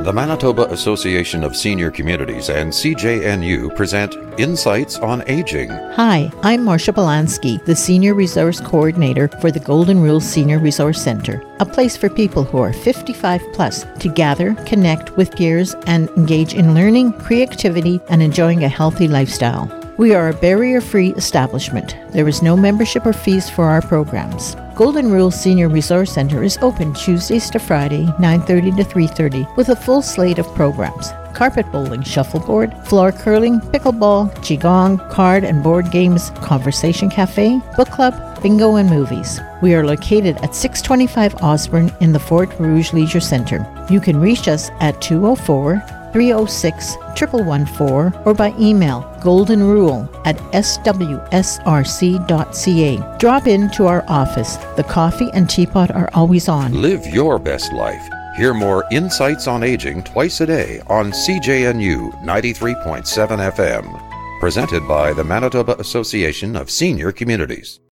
The Manitoba Association of Senior Communities and CJNU present Insights on Aging. Hi, I'm Marcia Balansky, the Senior Resource Coordinator for the Golden Rule Senior Resource Centre, a place for people who are 55 plus to gather, connect with peers, and engage in learning, creativity, and enjoying a healthy lifestyle. We are a barrier-free establishment. There is no membership or fees for our programs. Golden Rule Senior Resource Centre is open Tuesdays to Friday, 9:30 to 3:30, with a full slate of programs. Carpet bowling, shuffleboard, floor curling, pickleball, qigong, card and board games, conversation cafe, book club, bingo and movies. We are located at 625 Osborne in the Fort Rouge Leisure Centre. You can reach us at 204-306-1114 or by email goldenrule@swsrc.ca. Drop in to our office. The coffee and teapot are always on. Live your best life. Hear more Insights on Aging twice a day on CJNU 93.7 FM. Presented by the Manitoba Association of Senior Communities.